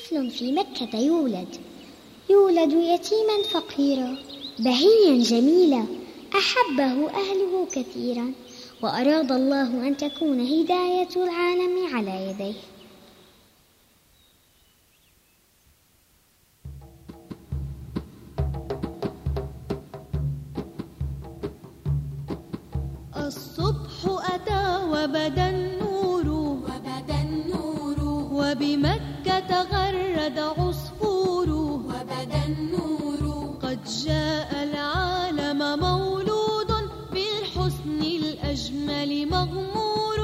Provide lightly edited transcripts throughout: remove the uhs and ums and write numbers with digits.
طفل في مكة يولد يتيما فقيرا بهيا جميلا، أحبه أهله كثيرا، وأراد الله أن تكون هداية العالم على يديه. الصبح أتى وبدا النور وبمكة غرد عصفور وبدا النور. قد جاء العالم مولود بالحسن الأجمل مغمور.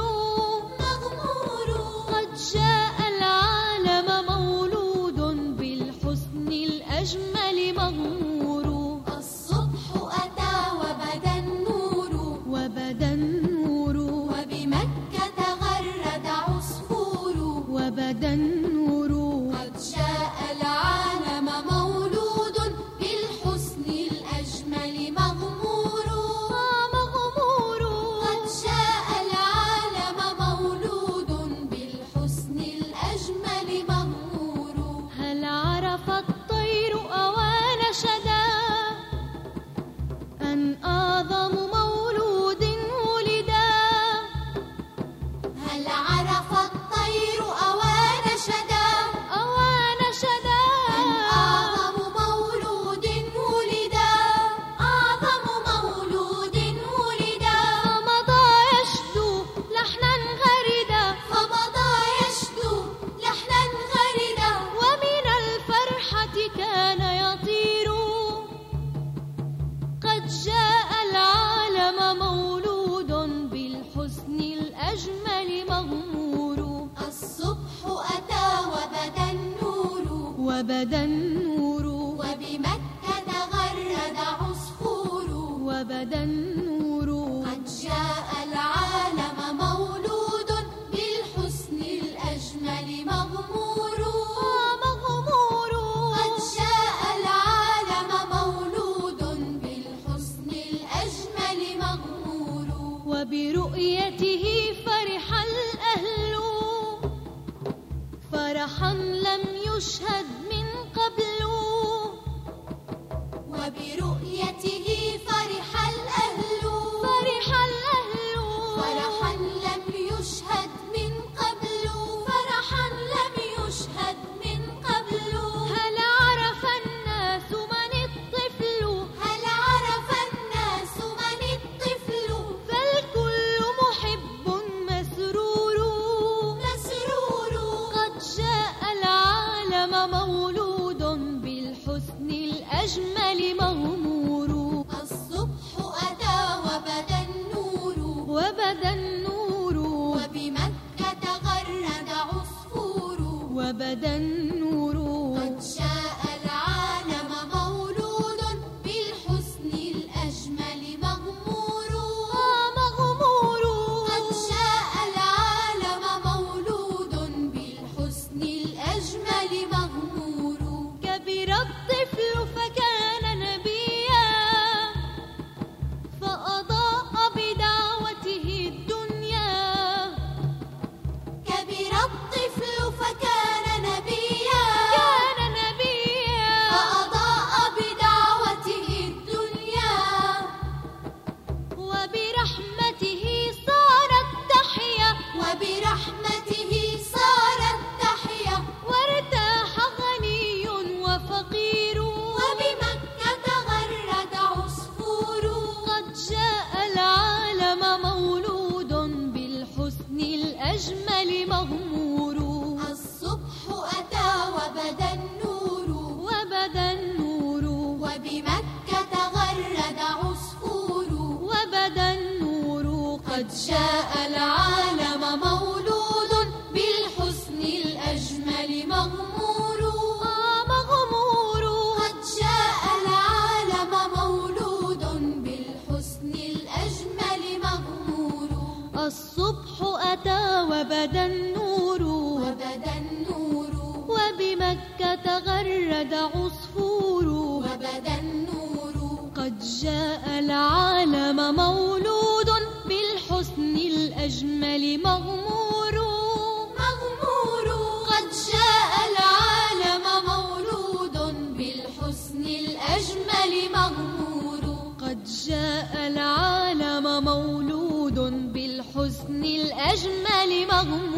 قد جاء العالم مولود بالحسن الأجمل مغمور. الصبح أتى وبدا النور وبمكة غرد عصفور وبدا النور. قد جاء العالم مولود بالحسن الأجمل مغمور. قد جاء العالم مولود بالحسن الأجمل مغمور. هل عرف الطير أوان شدا أن أعظم مولود ولدا؟ هل عرف الطير أوان شدا أن أعظم مولود ولدا. أعظم مولود ولدا. فمضى يشدو لحنا غردا ومن الفرحة كان يطير. قد جاء العالم مولود بالحسن الأجمل مغمور. الصبح أتى وبدا النور وبمكة غرد عصفور وبدا النور. قد جاء العالم مولود بالحسن الأجمل مغمور. قد جاء العالم مولود بالحسن الأجمل مغمور. وبرؤيته فرح الأهل فرحا لم يشهد من قبل. وبرؤيته فرح الأهل فرحا فرحا لم يشهد من قبل. هل عرف الناس من الطفل فالكل محب مسرور. قد جاء العالم مولود بالحسن الأجمل مغمور. الصبح أتى وبدا النور وبمكة غرد عصفور وبدا النور. قد جاء العالم مولود بالحسن الأجمل مغمور. قد جاء العالم مولود بالحسن الأجمل مغمور. كبر الطفل فكان نبيا فأضاء بدعوته الدنيا. كبر الطفل فكان نبيا فأضاء بدعوته الدنيا. وبرحمته صارت تحيا وارتاح غني وفقير. وبمكة غرد عصفور. قد جاء العالم مولود بالحسن الأجمل مغمور. الصبح أتى وبدا النور وبمكة غرد عصفور وبدا النور. قد جاء العالم مولود بالحسن الأجمل مغمور. قد جاء العالم مولود بالحسن الأجمل مغمور. الصبح أتى وبدا النور وبمكة غرد عصفور وبدا النور. قد جاء العالم مولود بالحسن الأجمل مغمور. قد جاء العالم جاء العالم مولود بالحسن الأجمل مغمور